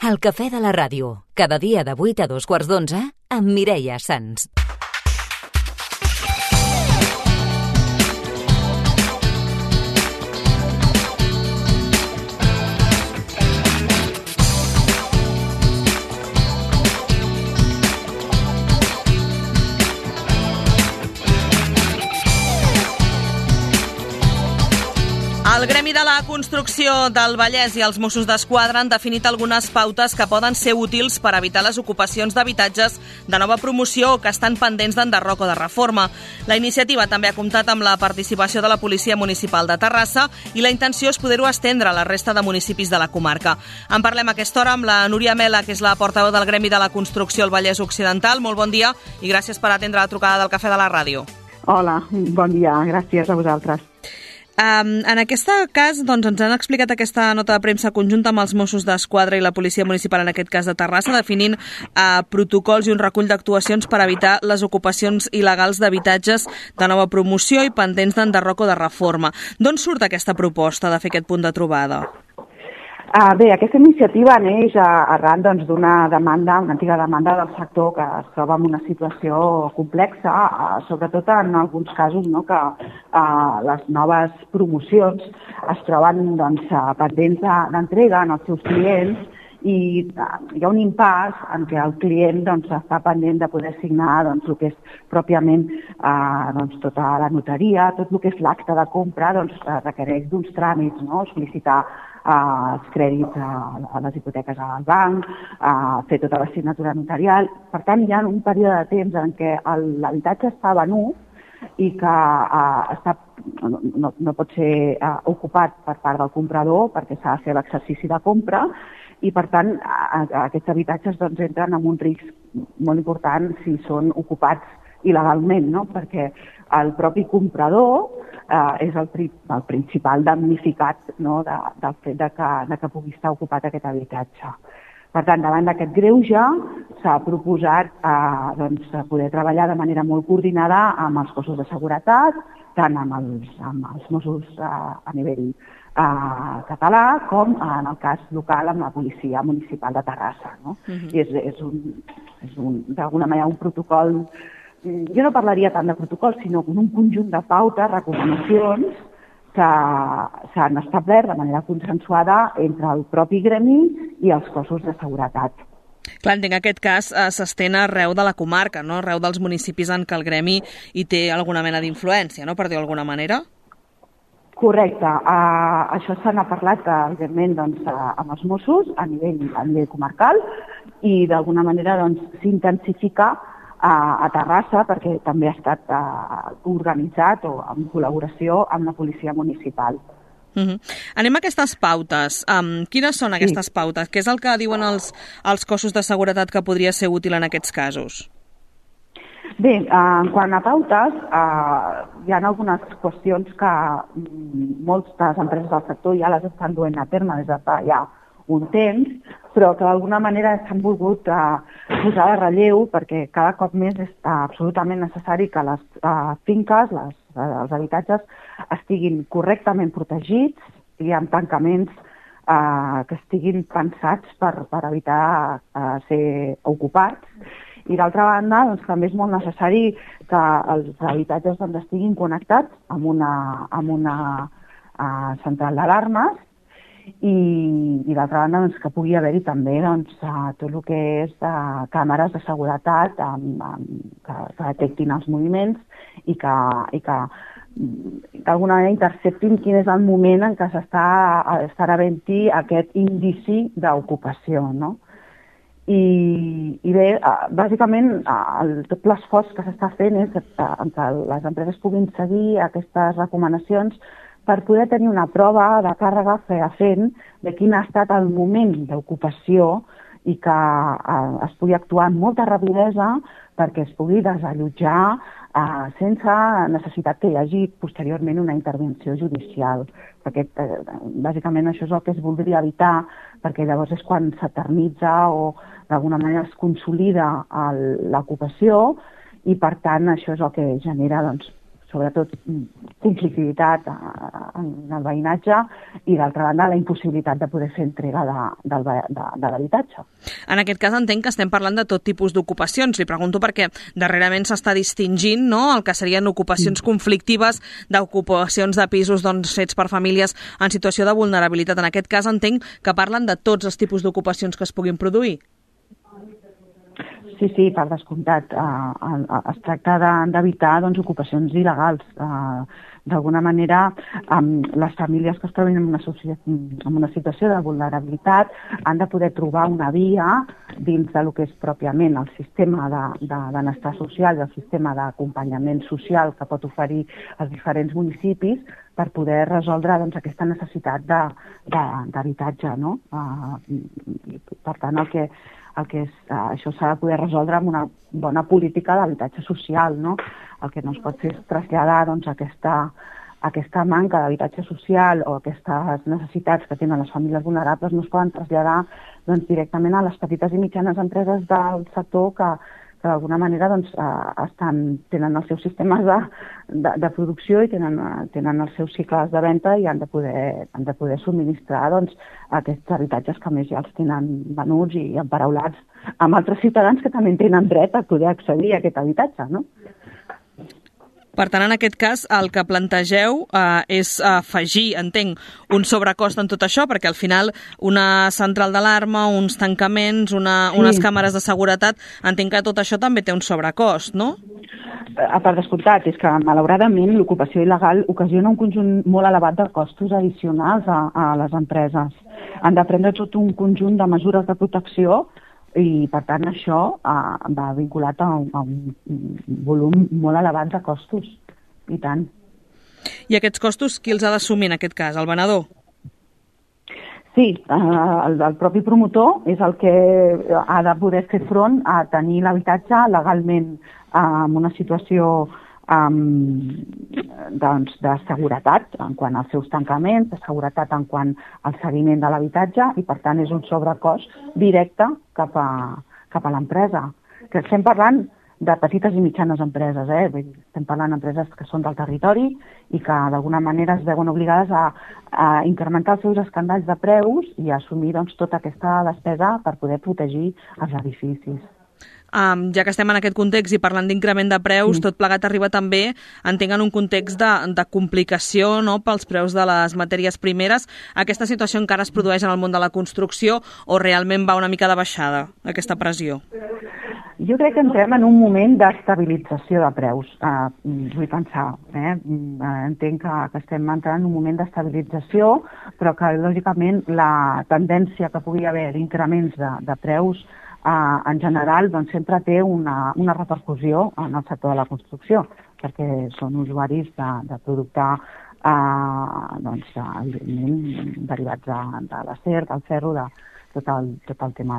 El cafè de la ràdio, cada dia de 8 a 2:15 amb Mireia Sans. El Gremi de la Construcció del Vallès i els Mossos d'Esquadra han definit algunes pautes que poden ser útils per evitar les ocupacions d'habitatges de nova promoció o que estan pendents d'enderroc o de reforma. La iniciativa també ha comptat amb la participació de la Policia Municipal de Terrassa i la intenció és poder-ho estendre a la resta de municipis de la comarca. En parlem a aquesta hora amb la Núria Mela, que és la portaveu del Gremi de la Construcció al Vallès Occidental. Molt bon dia i gràcies per atendre la trucada del Cafè de la Ràdio. Hola, bon dia, gràcies a vosaltres. En aquest cas, ens han explicat aquesta nota de premsa conjunta amb els Mossos d'Esquadra i la Policia Municipal, en aquest cas de Terrassa, definint protocols i un recull d'actuacions per evitar les ocupacions il·legals d'habitatges de nova promoció i pendents d'enderroc o de reforma. D'on surt aquesta proposta de fer aquest punt de trobada? Bé, aquesta iniciativa neix arran d'una demanda, una antiga demanda del sector que es troba en una situació complexa, sobretot en alguns casos que les noves promocions es troben pendents d'entrega en els seus clients i hi ha un impàs en què el client està pendent de poder signar el que és pròpiament tota la notaria, tot el que és l'acte de compra requereix d'uns tràmits, sol·licitar els crèdits a les hipoteques al banc, fer tota la signatura notarial. Per tant, hi ha un període de temps en què l'habitatge està venut i que no pot ser ocupat per part del comprador perquè s'ha de fer l'exercici de compra i, per tant, aquests habitatges entren en un risc molt important si són ocupats il·legalment, perquè el propi comprador és el principal damnificat del fet que pugui estar ocupat aquest habitatge. Per tant, davant d'aquest greuge s'ha proposat poder treballar de manera molt coordinada amb els cossos de seguretat, tant amb els Mossos a nivell català com en el cas local amb la Policia Municipal de Terrassa. I és d'alguna manera un protocol. Jo no parlaria tant de protocol, sinó un conjunt de pautes, recomanacions que s'han establert de manera consensuada entre el propi gremi i els cossos de seguretat. Clar, entenc que aquest cas s'estén arreu de la comarca, arreu dels municipis en què el gremi hi té alguna mena d'influència, per dir-ho d'alguna manera? Correcte. Això se n'ha parlat, evidentment, amb els Mossos a nivell comarcal i d'alguna manera s'intensifica a Terrassa perquè també ha estat organitzat o en col·laboració amb la Policia Municipal. Anem a aquestes pautes. Quines són aquestes pautes? Què és el que diuen els cossos de seguretat que podria ser útil en aquests casos? Bé, en quant a pautes, hi ha algunes qüestions que moltes empreses del sector ja les estan duent a terme des de fa ja un temps, però que d'alguna manera s'han volgut posar de relleu perquè cada cop més és absolutament necessari que les finques, els habitatges, estiguin correctament protegits i amb tancaments que estiguin pensats per evitar ser ocupats. I d'altra banda, també és molt necessari que els habitatges estiguin connectats amb una central d'alarmes i d'altra banda que pugui haver-hi també tot el que és càmeres de seguretat que detectin els moviments i que d'alguna manera interceptin quin és el moment en què s'estarà havent-hi aquest indici d'ocupació, I bé, bàsicament, tot l'esforç que s'està fent és que les empreses puguin seguir aquestes recomanacions per poder tenir una prova de càrrega fefaent de quin ha estat el moment d'ocupació i que es pugui actuar amb molta rapidesa perquè es pugui desallotjar sense necessitat que hi hagi posteriorment una intervenció judicial. Perquè, bàsicament, això és el que es voldria evitar, perquè llavors és quan s'eternitza o d'alguna manera es consolida l'ocupació i, per tant, això és el que genera sobretot conflictivitat en el veïnatge i d'altra banda la impossibilitat de poder fer entrega de l'habitatge. En aquest cas entenc que estem parlant de tot tipus d'ocupacions. Li pregunto perquè darrerament s'està distingint, no?, el que serien ocupacions conflictives d'ocupacions de pisos fets per famílies en situació de vulnerabilitat. En aquest cas entenc que parlen de tots els tipus d'ocupacions que es puguin produir. Sí, per descomptat. Es tracta d'evitar ocupacions il·legals. D'alguna manera, les famílies que es troben en una situació de vulnerabilitat han de poder trobar una via dins del que és pròpiament el sistema de benestar social i el sistema d'acompanyament social que pot oferir els diferents municipis per poder resoldre aquesta necessitat d'habitatge, no? Per tant, això s'ha de poder resoldre amb una bona política d'habitatge social, no? El que no es pot fer és traslladar aquesta manca d'habitatge social o aquestes necessitats que tenen les famílies vulnerables no es poden traslladar directament a les petites i mitjanes empreses del sector que d'alguna manera tenen els seus sistemes de producció i tenen els seus cicles de venda i han de poder subministrar aquests habitatges que més ja els tenen venuts i emparaulats amb altres ciutadans que també tenen dret a poder accedir a aquest habitatge, no? Per tant, en aquest cas, el que plantegeu és afegir, entenc, un sobrecost en tot això, perquè al final una central d'alarma, uns tancaments, unes càmeres de seguretat, entenc que tot això també té un sobrecost, no? Per descomptat, és que malauradament l'ocupació il·legal ocasiona un conjunt molt elevat de costos addicionals a les empreses. Han de prendre tot un conjunt de mesures de protecció i, per tant, això va vinculat a un volum molt elevat de costos, i tant. I aquests costos, qui els ha d'assumir en aquest cas? El venedor? Sí, el propi promotor és el que ha de poder fer front a tenir l'habitatge legalment en una situació de seguretat en quant als seus tancaments, de seguretat en quant al seguiment de l'habitatge i, per tant, és un sobrecost directe cap a l'empresa. Que estem parlant de petites i mitjanes empreses, estem parlant d'empreses que són del territori i que d'alguna manera es veuen obligades a incrementar els seus escandalls de preus i a assumir tota aquesta despesa per poder protegir els edificis. Ja que estem en aquest context i parlant d'increment de preus, tot plegat arriba també, entenc, en un context de complicació, no?, pels preus de les matèries primeres. Aquesta situació encara es produeix en el món de la construcció o realment va una mica de baixada, aquesta pressió? Jo crec que entrem en un moment d'estabilització de preus, vull pensar. Entenc que estem entrant en un moment d'estabilització, però que, lògicament, la tendència que pugui haver d'increments de preus en general sempre té una repercussió en el sector de la construcció, perquè són usuaris de producte evidentment derivats de l'acer, del ferro, de tot el tema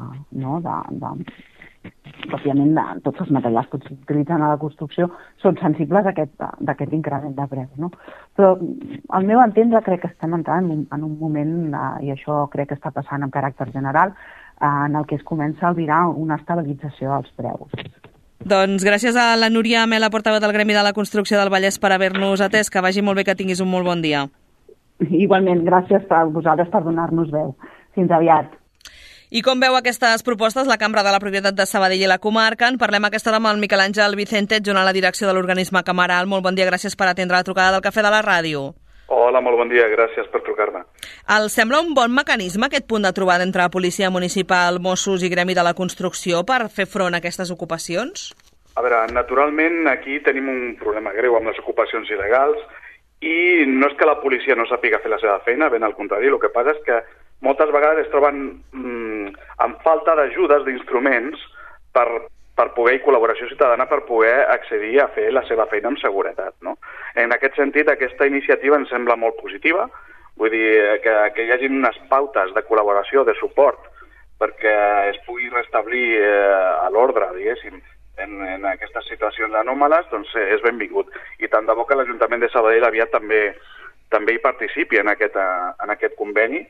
òbviament tots els materials que s'utilitzen a la construcció són sensibles a aquest increment de preus, no? Però al meu entendre crec que estem entrant en un moment, i això crec que està passant amb caràcter general, en el que es comença a albirar una estabilització dels preus. Doncs gràcies a la Núria Mela, portaveu del Gremi de la Construcció del Vallès, per haver-nos atès. Que vagi molt bé, que tinguis un molt bon dia. Igualment, gràcies a vosaltres per donar-nos veu. Fins aviat. I com veu aquestes propostes, la Cambra de la Propietat de Sabadell i la comarca? En parlem aquesta hora amb el Miquel Àngel Vicente, adjunt a la direcció de l'organisme cameral. Molt bon dia, gràcies per atendre la trucada del Cafè de la Ràdio. Hola, molt bon dia, gràcies per trucar-me. Els sembla un bon mecanisme aquest punt de trobada entre Policia Municipal, Mossos i Gremi de la Construcció per fer front a aquestes ocupacions? A veure, naturalment aquí tenim un problema greu amb les ocupacions il·legals i no és que la policia no sàpiga fer la seva feina, ben al contrari, el que passa és que moltes vegades es troben amb falta d'ajudes, d'instruments per poder, i col·laboració ciutadana, per poder accedir a fer la seva feina amb seguretat, no? En aquest sentit, aquesta iniciativa ens sembla molt positiva, vull dir que hi hagi unes pautes de col·laboració, de suport, perquè es pugui restablir a l'ordre, diguéssim, en aquestes situacions anòmales, doncs és benvingut. I tant de bo que l'Ajuntament de Sabadell aviat també hi participi en aquest conveni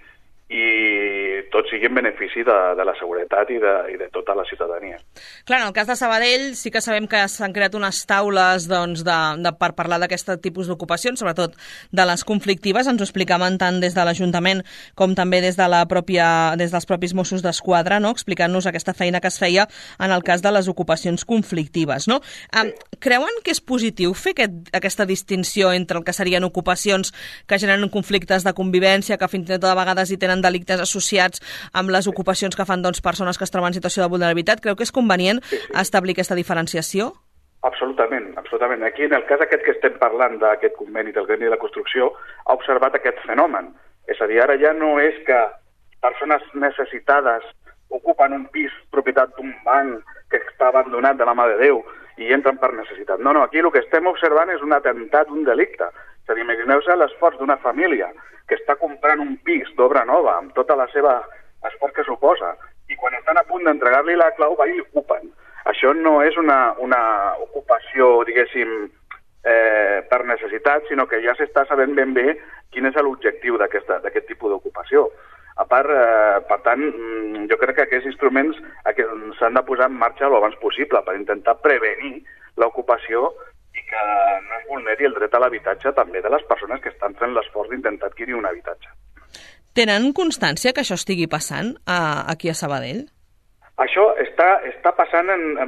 i tot sigui en benefici de la seguretat i de tota la ciutadania. Clar, en el cas de Sabadell sí que sabem que s'han creat unes taules per parlar d'aquest tipus d'ocupacions, sobretot de les conflictives. Ens ho explicaven tant des de l'Ajuntament com també des dels propis Mossos d'Esquadra, no? Explicant-nos aquesta feina que es feia en el cas de les ocupacions conflictives. No? Creuen que és positiu fer aquesta distinció entre el que serien ocupacions que generen conflictes de convivència, que fins i tot a vegades hi tenen delictes associats amb les ocupacions que fan persones que es troben en situació de vulnerabilitat? Creu que és convenient establir aquesta diferenciació? Absolutament, absolutament. Aquí, en el cas aquest que estem parlant d'aquest conveni del gremi de la construcció, ha observat aquest fenomen. És a dir, ara ja no és que persones necessitades ocupen un pis propietat d'un banc que està abandonat de la mà de Déu i entren per necessitat. No, aquí el que estem observant és un atemptat, un delicte. És a dir, imagineu-se l'esforç d'una família que està comprant un pis d'obra nova amb tota la seva esforç que suposa i quan estan a punt d'entregar-li la clau va i l'ocupen. Això no és una ocupació, diguéssim, per necessitat, sinó que ja s'està sabent ben bé quin és l'objectiu d'aquest tipus d'ocupació. A part, per tant, jo crec que aquests instruments s'han de posar en marxa el abans possible per intentar prevenir l'ocupació i que no es vulneri el dret a l'habitatge també de les persones que estan fent l'esforç d'intentar adquirir un habitatge. Tenen constància que això estigui passant aquí a Sabadell? Això està passant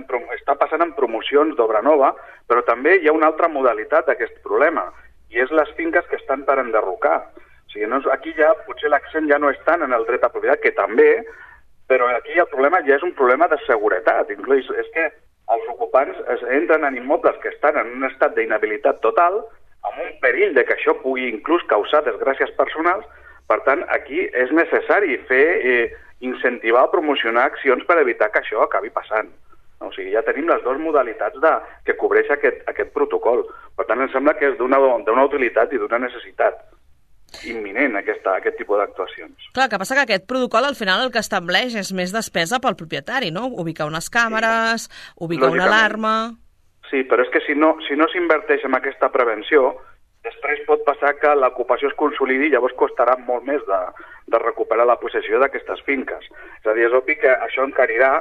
en promocions d'obra nova, però també hi ha una altra modalitat d'aquest problema, i és les finques que estan per enderrocar. O sigui, aquí ja potser l'accent ja no és tant en el dret a propietat, que també, però aquí el problema ja és un problema de seguretat. Inclús és que els ocupants entren en immobles que estan en un estat d'inhabilitat total, amb un perill de que això pugui inclús causar desgràcies personals. Per tant, aquí és necessari incentivar o promocionar accions per evitar que això acabi passant. O sigui, ja tenim les dues modalitats que cobreix aquest protocol. Per tant, em sembla que és d'una utilitat i d'una necessitat imminent aquest tipus d'actuacions. Clar, que passa que aquest protocol al final el que estableix és més despesa pel propietari, no? Ubicar unes càmeres, ubicar una alarma... Sí, però és que si no s'inverteix en aquesta prevenció, després pot passar que l'ocupació es consolidi i llavors costarà molt més de recuperar la possessió d'aquestes finques. És a dir, és obvi que això encarirà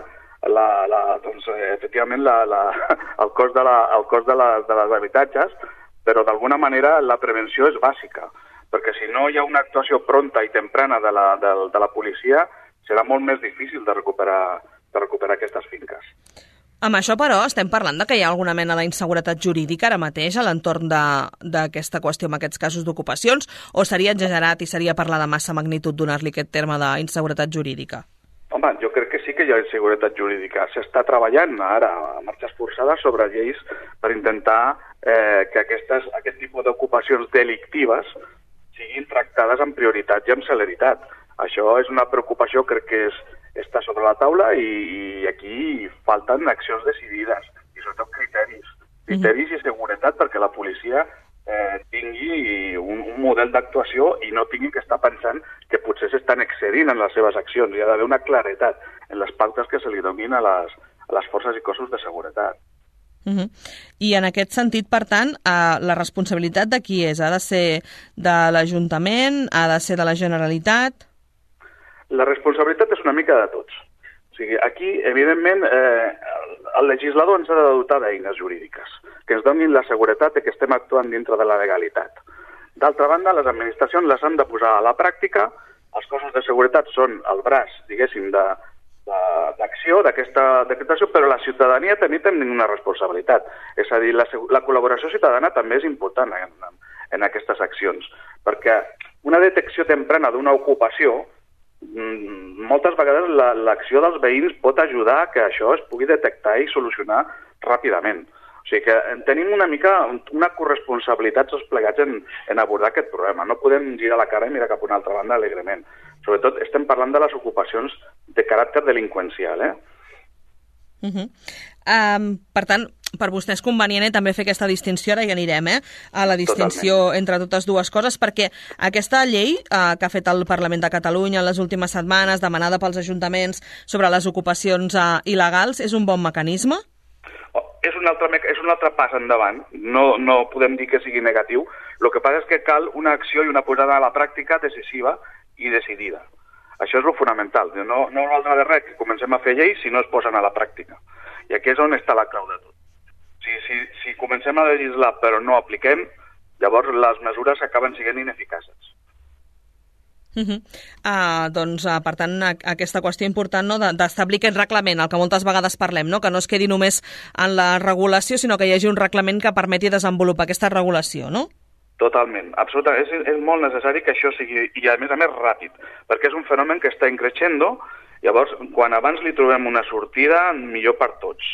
efectivament el cost de les habitatges, però d'alguna manera la prevenció és bàsica, perquè si no hi ha una actuació pronta i temprana de la policia, serà molt més difícil de recuperar aquestes finques. Amb això, però, estem parlant de que hi ha alguna mena d'inseguretat jurídica ara mateix a l'entorn d'aquesta qüestió en aquests casos d'ocupacions, o seria exagerat i seria parlar de massa magnitud donar-li aquest terme d'inseguretat jurídica? Home, jo crec que sí que hi ha inseguretat jurídica. S'està treballant ara a marxes forçades sobre lleis per intentar que aquest tipus d'ocupacions delictives siguin tractades amb prioritat i amb celeritat. Això és una preocupació, crec que està sobre la taula i aquí falten accions decidides i sobretot criteris i seguretat perquè la policia tingui un model d'actuació i no tingui que estar pensant que potser s'estan excedint en les seves accions. Hi ha d'haver una claretat en les pautes que se li donin a les forces i cossos de seguretat. I en aquest sentit, per tant, la responsabilitat de qui és? Ha de ser de l'Ajuntament? Ha de ser de la Generalitat? La responsabilitat és una mica de tots. O sigui, aquí, evidentment, el legislador ens ha de dotar d'eines jurídiques que ens donin la seguretat de que estem actuant dintre de la legalitat. D'altra banda, les administracions les han de posar a la pràctica. Els cossos de seguretat són el braç, diguéssim, d'acció d'aquesta acció, però la ciutadania també té una responsabilitat. És a dir, la col·laboració ciutadana també és important en aquestes accions, perquè una detecció temprana d'una ocupació, moltes vegades l'acció dels veïns pot ajudar a que això es pugui detectar i solucionar ràpidament. O sigui que tenim una mica una corresponsabilitat tots plegats en abordar aquest problema. No podem girar la cara i mirar cap a una altra banda alegrement. Sobretot estem parlant de les ocupacions de caràcter delinqüencial. Per tant, per vostè és convenient també fer aquesta distinció, ara hi anirem, a la distinció entre totes dues coses, perquè aquesta llei que ha fet el Parlament de Catalunya en les últimes setmanes, demanada pels ajuntaments sobre les ocupacions il·legals, és un bon mecanisme? És un altre pas endavant. No podem dir que sigui negatiu. El que passa és que cal una acció i una posada a la pràctica decisiva i decidida. Això és el fonamental. No valdrà de res que comencem a fer lleis si no es posen a la pràctica. I aquí és on està la clau de tot. Si comencem a legislar però no apliquem, llavors les mesures acaben sent ineficaces. Doncs, per tant, aquesta qüestió important, no, d'establir aquest reglament, el que moltes vegades parlem, no? Que no es quedi només en la regulació, sinó que hi hagi un reglament que permeti desenvolupar aquesta regulació, no? Totalment, absolutament. És molt necessari que això sigui, i a més ràpid, perquè és un fenomen que està increixendo, llavors, quan abans li trobem una sortida, millor per tots.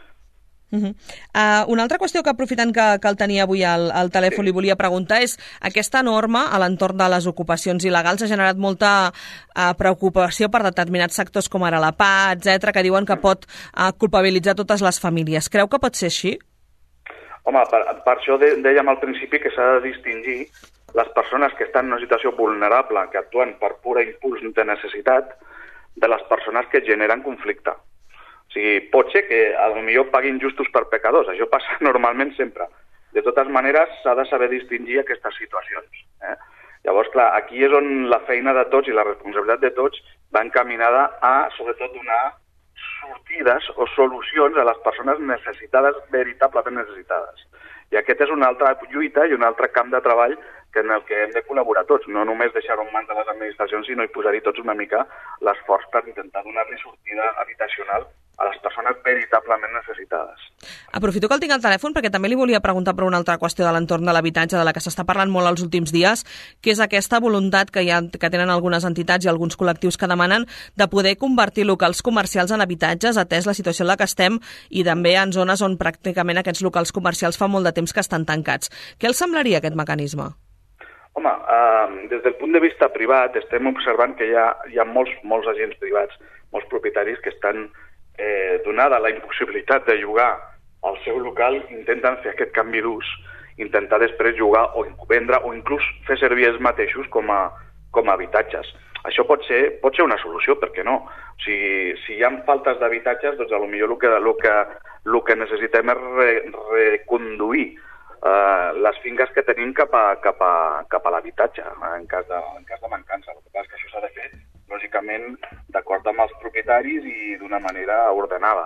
Una altra qüestió que, aprofitant que el tenia avui al telèfon, li volia preguntar és: aquesta norma a l'entorn de les ocupacions il·legals ha generat molta preocupació per determinats sectors com ara la PA, etc., que diuen que pot culpabilitzar totes les famílies. Creu que pot ser així? Home, per això dèiem al principi que s'ha de distingir les persones que estan en una situació vulnerable, que actuen per pura impuls de necessitat, de les persones que generen conflicte. O sigui, pot ser que potser paguin justos per pecadors, això passa normalment sempre. De totes maneres, s'ha de saber distingir aquestes situacions. Llavors, clar, aquí és on la feina de tots i la responsabilitat de tots va encaminada a, sobretot, donar sortides o solucions a les persones necessitades, veritablement necessitades. I aquest és una altra lluita i un altre camp de treball en el que hem de col·laborar tots, no només deixar-ho en mans de les administracions, sinó i posar-hi tots una mica l'esforç per intentar donar-li sortida habitacional a les persones veritablement necessitades. Aprofito que el tinc al telèfon perquè també li volia preguntar per una altra qüestió de l'entorn de l'habitatge, de la que s'està parlant molt els últims dies, que és aquesta voluntat que tenen algunes entitats i alguns col·lectius que demanen de poder convertir locals comercials en habitatges, atès la situació en la que estem, i també en zones on pràcticament aquests locals comercials fa molt de temps que estan tancats. Què els semblaria aquest mecanisme? Home, des del punt de vista privat estem observant que hi ha molts agents privats, molts propietaris que estan donada la impossibilitat de jugar al seu local, intenten fer aquest canvi d'ús, intentar després jugar o vendre o inclús fer servir ells mateixos com a habitatges. Això pot ser una solució, per què no? O sigui, si hi ha faltes d'habitatges, doncs potser el que necessitem és reconduir les finques que tenim cap a l'habitatge, en cas de mancança. El que passa és que això s'ha de fer, lògicament, d'acord amb els propietaris i d'una manera ordenada.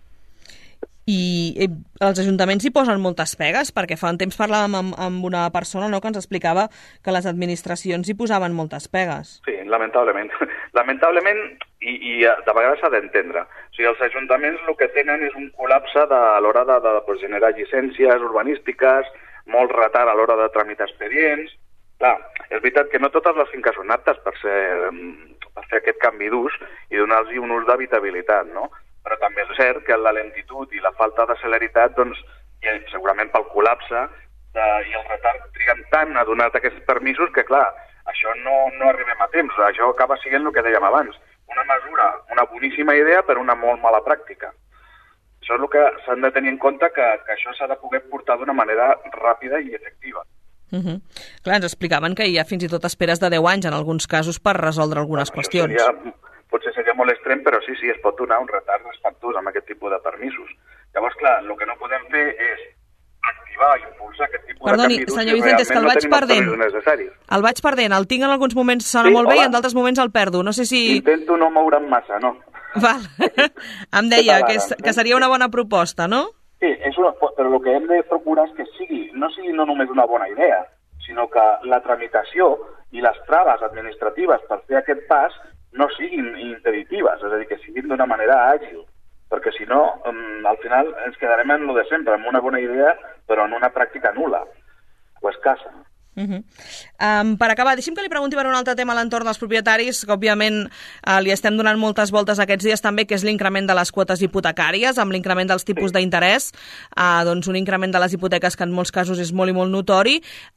I els ajuntaments hi posen moltes pegues, perquè fa un temps parlàvem amb una persona, no?, que ens explicava que les administracions hi posaven moltes pegues. Sí, lamentablement. Lamentablement, i de vegades s'ha d'entendre. O sigui, els ajuntaments el que tenen és un col·lapse a l'hora de generar llicències urbanístiques, molt retard a l'hora de tramitar expedients. Clar, és veritat que no totes les finques són aptes per fer aquest canvi d'ús i donar-los un ús d'habitabilitat, no? Però també és cert que la lentitud i la falta de celeritat, doncs, i segurament pel col·lapse i el retard triguen tant a donar aquests permisos que, clar, això no arribem a temps. Això acaba sent el que dèiem abans, una mesura, una boníssima idea, però una molt mala pràctica. Això és el que s'han de tenir en compte, que això s'ha de poder portar d'una manera ràpida i efectiva. Clar, ens explicaven que hi ha fins i tot esperes de 10 anys en alguns casos per resoldre algunes qüestions. Potser seria molt extrem, però sí, es pot donar un retard respectuós amb aquest tipus de permisos. Llavors, clar, el que no podem fer és activar i impulsar aquest tipus de canvi d'ús. Senyor Vicente, és que el vaig perdent. El vaig perdent, el tinc en alguns moments, sona molt bé, i en d'altres moments el perdo. No sé si... Intento no moure'm massa, no? Val. Em deia que seria una bona proposta, no? Sí, però el que hem de procurar és que no sigui només una bona idea, sinó que la tramitació i les traves administratives per fer aquest pas no siguin impeditives, és a dir, que siguin d'una manera àgil, perquè si no, al final ens quedarem en lo de sempre, amb una bona idea, però en una pràctica nul·la o escassa. Per acabar, deixi'm que li pregunti per un altre tema a l'entorn dels propietaris, que òbviament li estem donant moltes voltes aquests dies també, que és l'increment de les quotes hipotecàries, amb l'increment dels tipus d'interès, doncs un increment de les hipoteques que en molts casos és molt i molt notori.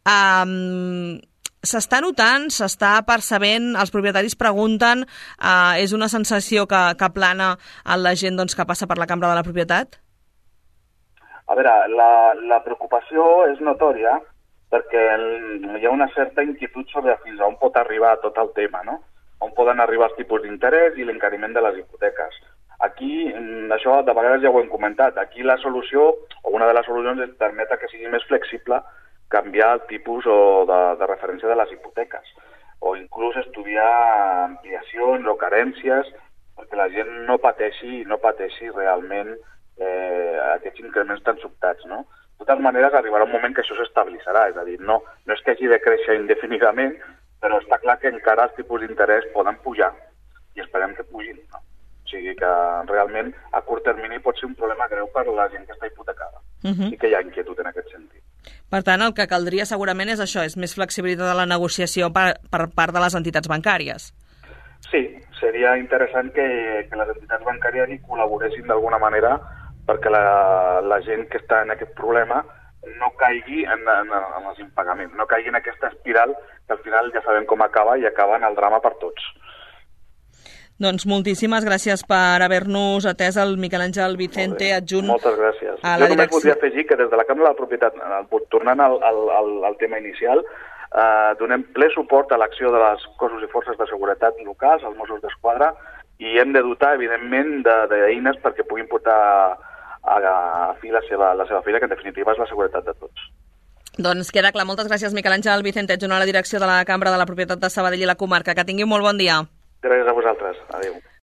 S'està notant, s'està percebent, els propietaris pregunten, és una sensació que plana a la gent doncs, que passa per la Cambra de la Propietat? A veure, la preocupació és notòria, perquè hi ha una certa inquietud sobre fins a on pot arribar tot el tema, no? On poden arribar els tipus d'interès i l'encariment de les hipoteques. Aquí, això de vegades ja ho hem comentat, aquí la solució, o una de les solucions és permetre que sigui més flexible canviar el tipus de referència de les hipoteques. o inclús estudiar ampliacions o carències perquè la gent no pateixi realment aquests increments tan sobtats, no? De totes maneres, arribarà un moment que això s'estabilitzarà, és a dir, no és que hagi de créixer indefinidament, però està clar que encara els tipus d'interès poden pujar i esperem que pugin, no? O sigui que realment a curt termini pot ser un problema greu per la gent que està hipotecada i que hi ha inquietud en aquest sentit. Per tant, el que caldria segurament és això, és més flexibilitat de la negociació per part de les entitats bancàries. Sí, seria interessant que les entitats bancàries hi col·laboressin d'alguna manera perquè la gent que està en aquest problema no caigui en els impagaments, no caigui en aquesta espiral que al final ja sabem com acaba i acaba en el drama per tots. Doncs moltíssimes gràcies per haver-nos atès el Miquel Àngel Vicente, adjunt Moltes gràcies. a la Jo només direcció. voldria afegir que des de la Cambra de la Propietat, tornant al tema inicial, donem ple suport a l'acció de les cossos i forces de seguretat locals, els Mossos d'Esquadra, i hem de dotar, evidentment, d'eines perquè puguin portar a fi la seva feina, que en definitiva és la seguretat de tots. Doncs queda clar. Moltes gràcies, Miquel Àngel Vicente, adjunt a la direcció de la Cambra de la Propietat de Sabadell i la comarca. Que tingui un molt bon dia. Gràcies a vosaltres. Adéu.